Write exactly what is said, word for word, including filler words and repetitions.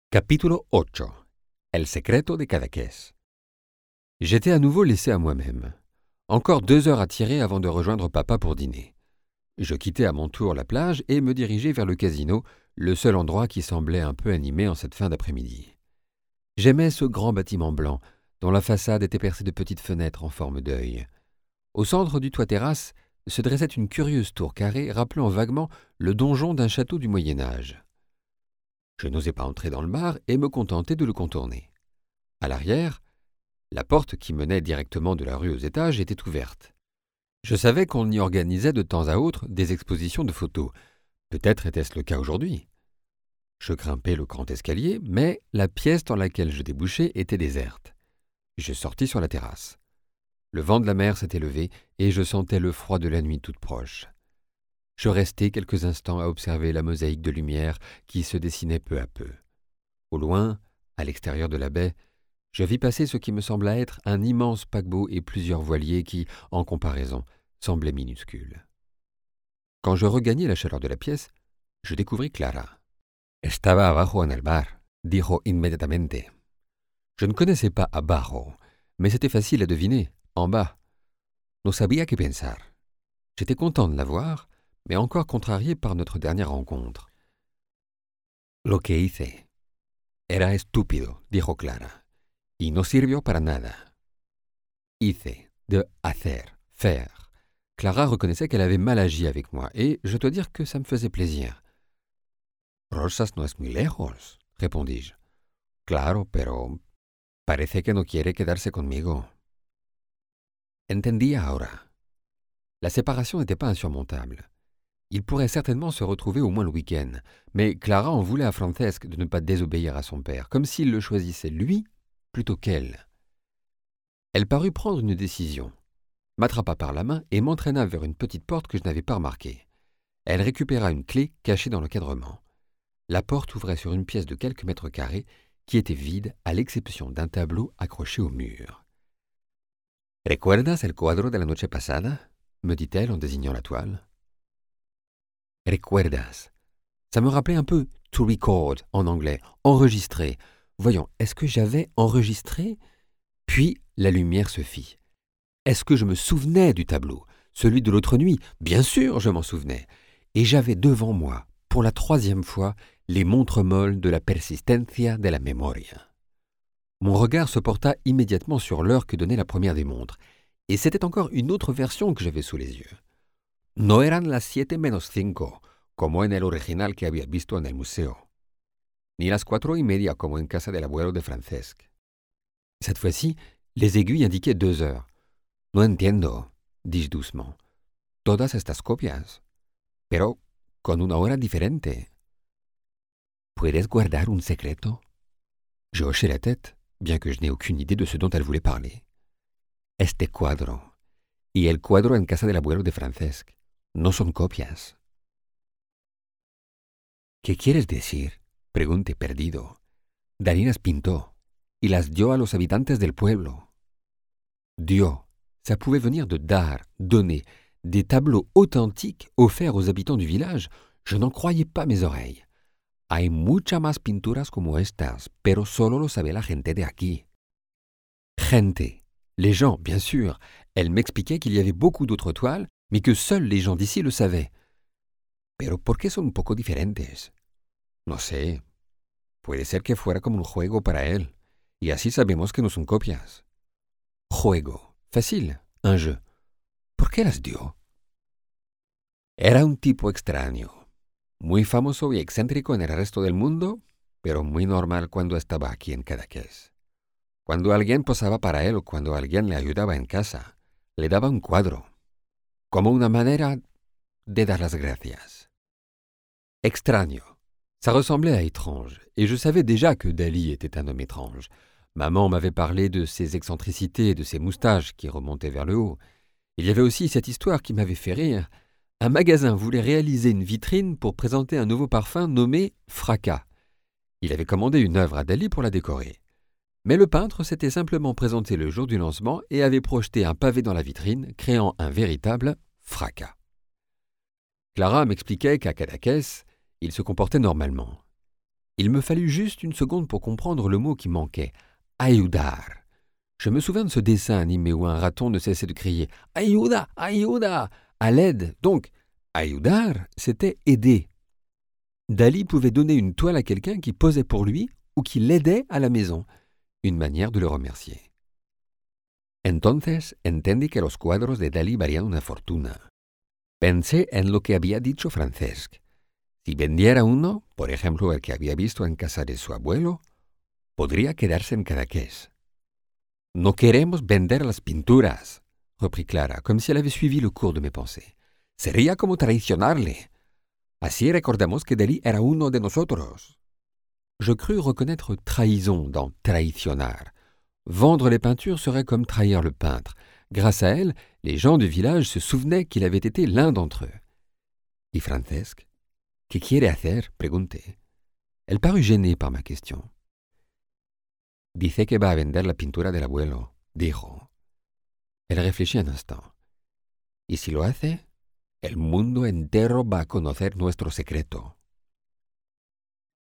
Capítulo ocho. El secreto de Cadaqués. J'étais à nouveau laissé à moi-même. Encore deux heures à tirer avant de rejoindre papa pour dîner. Je quittais à mon tour la plage et me dirigeais vers le casino, le seul endroit qui semblait un peu animé en cette fin d'après-midi. J'aimais ce grand bâtiment blanc, dont la façade était percée de petites fenêtres en forme d'œil. Au centre du toit-terrasse se dressait une curieuse tour carrée rappelant vaguement le donjon d'un château du Moyen-Âge. Je n'osais pas entrer dans le bar et me contentais de le contourner. À l'arrière, la porte qui menait directement de la rue aux étages était ouverte. Je savais qu'on y organisait de temps à autre des expositions de photos. Peut-être était-ce le cas aujourd'hui. Je grimpais le grand escalier, mais la pièce dans laquelle je débouchais était déserte. Je sortis sur la terrasse. Le vent de la mer s'était levé et je sentais le froid de la nuit toute proche. Je restai quelques instants à observer la mosaïque de lumière qui se dessinait peu à peu. Au loin, à l'extérieur de la baie, je vis passer ce qui me sembla être un immense paquebot et plusieurs voiliers qui, en comparaison, semblaient minuscules. Quand je regagnai la chaleur de la pièce, je découvris Clara. Estaba abajo en el bar, dijo inmediatamente. Je ne connaissais pas abajo, mais c'était facile à deviner, en bas. No sabía qué pensar. J'étais content de la voir, mais encore contrarié par notre dernière rencontre. Lo que hice era estúpido, dijo Clara, y no sirvió para nada. Hice, de hacer, faire. Clara reconnaissait qu'elle avait mal agi avec moi, et je dois dire que ça me faisait plaisir. Rosas no es muy lejos, répondis-je. Claro, pero parece que no quiere quedarse conmigo. Entendía ahora. La séparation n'était pas insurmontable. Il pourrait certainement se retrouver au moins le week-end, mais Clara en voulait à Francesc de ne pas désobéir à son père, comme s'il le choisissait lui plutôt qu'elle. Elle parut prendre une décision, m'attrapa par la main et m'entraîna vers une petite porte que je n'avais pas remarquée. Elle récupéra une clé cachée dans l'encadrement. La porte ouvrait sur une pièce de quelques mètres carrés qui était vide à l'exception d'un tableau accroché au mur. « ¿Recuerdas el cuadro de la noche pasada ?» me dit-elle en désignant la toile. Recuerdas. Ça me rappelait un peu « to record » en anglais, « enregistrer ». Voyons, est-ce que j'avais enregistré ? Puis la lumière se fit. Est-ce que je me souvenais du tableau, celui de l'autre nuit ? Bien sûr, je m'en souvenais. Et j'avais devant moi, pour la troisième fois, les montres molles de la persistencia de la memoria. Mon regard se porta immédiatement sur l'heure que donnait la première des montres, et c'était encore une autre version que j'avais sous les yeux. No eran las siete menos cinco, como en el original que había visto en el museo, ni las cuatro y media como en casa del abuelo de Francesc. Cette fois-ci, les aiguilles indiquaient deux heures. No entiendo, dis-je doucement. Todas estas copias, pero con una hora diferente. ¿Puedes guardar un secreto? Je hochai la tête, bien que je n'ai aucune idée de ce dont elle voulait parler. Este cuadro y el cuadro en casa del abuelo de Francesc no son copias. ¿Qué quieres decir? Pregunté perdido. Dalí las pintó y las dio a los habitantes del pueblo. Dio, ça pouvait venir de dar, donner, des tableaux authentiques offerts aux habitants du village. Je n'en croyais pas mes oreilles. Hay muchas más pinturas como estas, pero solo lo sabe la gente de aquí. Gente, les gens, bien sûr. Elle m'expliquait qu'il y avait beaucoup d'autres toiles, mais que seuls les gens d'ici le savaient. Pero ¿por qué son un poco diferentes? No sé. Puede ser que fuera como un juego para él, y así sabemos que no son copias. Juego. Facile. Un jeu. ¿Por qué las dio? Era un tipo extraño. Muy famoso y excéntrico en el resto del mundo, pero muy normal cuando estaba aquí en Cadaqués. Cuando alguien posaba para él o cuando alguien le ayudaba en casa, le daba un cuadro, como una manera de dar las gracias. Extraño. Ça ressemblait à étrange, et je savais déjà que Dali était un homme étrange. Maman m'avait parlé de ses excentricités et de ses moustaches qui remontaient vers le haut. Il y avait aussi cette histoire qui m'avait fait rire. Un magasin voulait réaliser une vitrine pour présenter un nouveau parfum nommé Fracas. Il avait commandé une œuvre à Dali pour la décorer. Mais le peintre s'était simplement présenté le jour du lancement et avait projeté un pavé dans la vitrine, créant un véritable fracas. Clara m'expliquait qu'à Cadaqués, il se comportait normalement. Il me fallut juste une seconde pour comprendre le mot qui manquait. Ayudar. Je me souviens de ce dessin animé où un raton ne cessait de crier « Ayuda, ayuda !» à l'aide. Donc, ayudar, c'était aider. Dali pouvait donner une toile à quelqu'un qui posait pour lui ou qui l'aidait à la maison. Une manière de le remercier. Entonces entendí que los cuadros de Dalí valían una fortuna. Pensé en lo que había dicho Francesc. Si vendiera uno, por ejemplo el que había visto en casa de su abuelo, podría quedarse en Cadaqués. No queremos vender las pinturas, reprit Clara, comme si elle avait suivi le cours de mes pensées. Sería como traicionarle. Así recordamos que Dalí era uno de nosotros. Je crus reconnaître trahison dans traicionar. Vendre les peintures serait comme trahir le peintre. Grâce à elle, les gens du village se souvenaient qu'il avait été l'un d'entre eux. ¿Y Francesc? ¿Qué quiere hacer? Pregunté. Elle parut gênée par ma question. Dice que va a vender la pintura del abuelo, dijo. Elle réfléchit un instant. ¿Y si lo hace? El mundo entero va a conocer nuestro secreto.